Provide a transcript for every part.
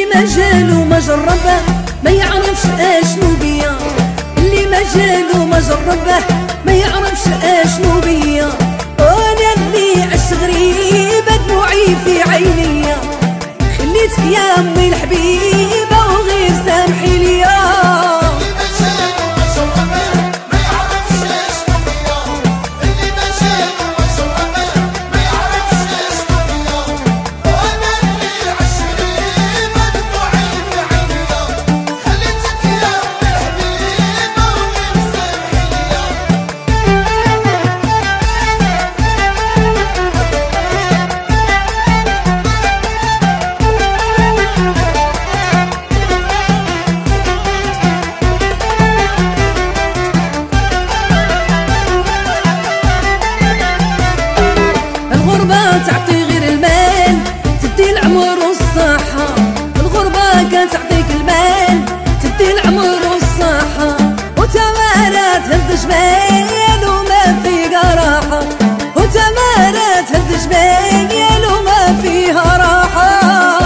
ما جالو ما جربه ما يعرفش اشنو بيا، اللي ما جالو ما جربه ما يعرفش اشنو بيا. وانا اللي عشت غريبه دموعي في عينيا، خليتك يا امي الحبيبه وغير سامحي ليا. تعطي غير المال تدي العمر والصحة، الغربة كانت تعطيك المال تدي العمر والصحة، وتمارات هد جبال وما فيها راحة، وتمارات هد جبال وما فيها راحة.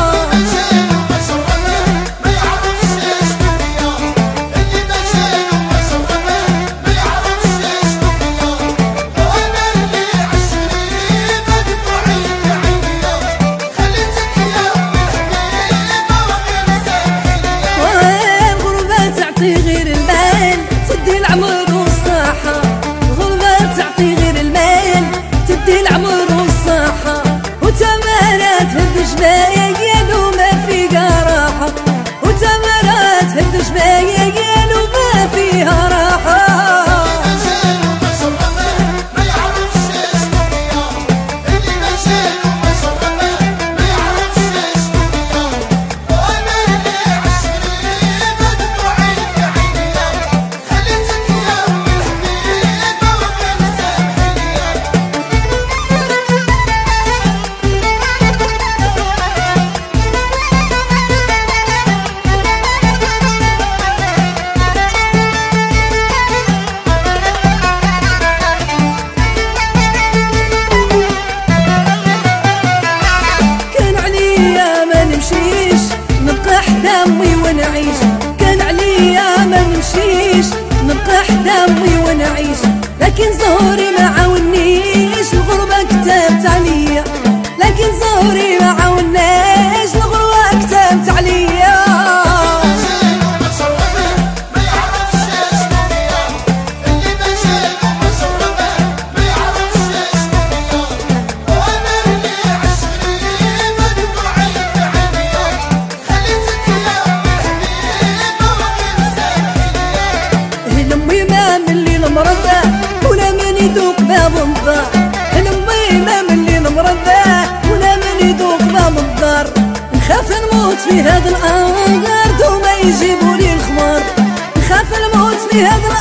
غير المال تدي العمر والصحة، الغربة تعطي غير المال تدي العمر والصحة، وتمارات هد جبايل وما فيها راحة، وتمارات هد جبايل وما فيها راحة. حدامي ونعيش، كان عليا ما نمشيش نبقى حدامي ونعيش، لكن زهوري ما عاونيش الغربة كتبت عليا، لكن زهوري ما عاونيش الغربة كتبت عليا. مرضى ولا من يذوق باب الدار، امي ما من اللي مرضى ولا من يذوق باب الدار، نخاف نموت في هذا الانهار دوما يجيبوا لي الخمار، نخاف نموت في هذا